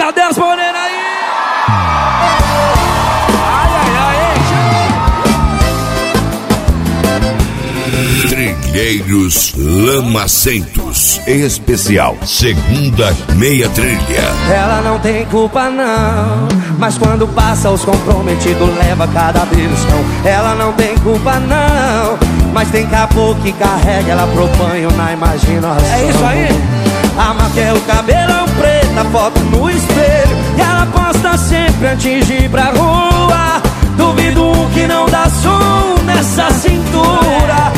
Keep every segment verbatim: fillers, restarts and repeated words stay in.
Cadê as morenas aí? Ai, ai, ai. Trilheiros Lamacentos, em especial, segunda meia trilha. Ela não tem culpa não, mas quando passa os comprometidos leva cada beliscão. Ela não tem culpa não, mas tem caboclo que carrega ela pro banho na imaginação. É isso aí. A marca é o cabelão preto, a foto no espelho, e ela posta sempre antes de ir pra rua. Duvido um que não dá som nessa cintura.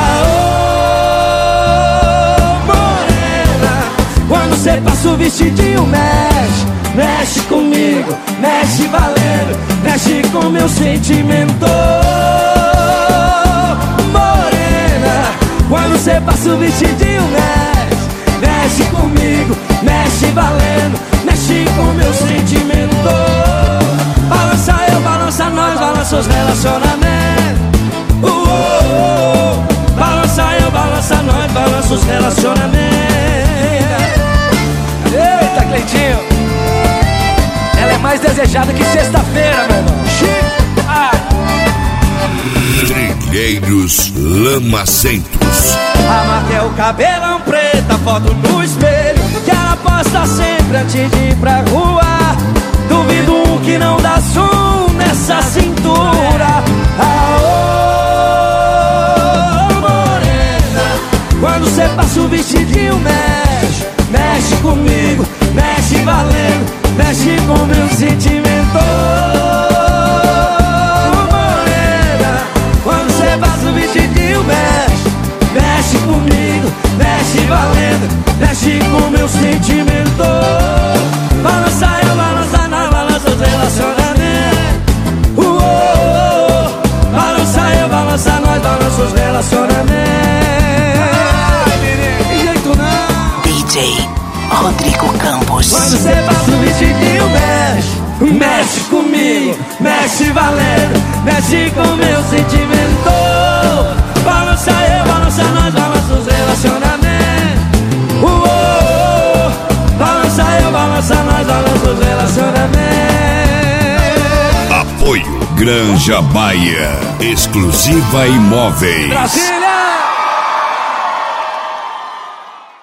Aô, morena, quando cê passa o vestidinho mexe, mexe comigo, mexe valendo, mexe com meu sentimento. Morena, quando cê passa o vestidinho mexe, mexe comigo, mexe valendo, mexe com meu sentimento. Balança eu, balança nós, balança os relacionamentos. uh, uh, uh. Balança eu, balança nós, balança os relacionamentos. Eita, Cleitinho, ela é mais desejada que sexta-feira, meu irmão. Ah. Trilheiros Lamacentos. A marca é o cabelão preto, a foto no espelho, que ela posta sempre antes de ir pra rua. Duvido um que não dá som nessa cintura. Aô, morena, quando cê passa o vestidinho mexe, mexe comigo, mexe valendo, mexe com meu sentimento. Morena, quando cê passa o vestidinho mexe, mexe comigo, mexe valendo, mexe com meu sentimento. Balança eu, balança nós, balança os relacionamentos. uh, uh, uh. Balança eu, balança nós, balança os relacionamentos. Tem jeito não. D J Rodrigo Campos. Quando cê passa o vestidinho mexe, mexe comigo, mexe valendo, mexe com meu sentimento. Balança eu, balança nós, balança os relacionamentos. uh, uh, uh. Balança eu, balança nós, balança os relacionamentos. Apoio Granja Baia, exclusiva imóveis. Brasília!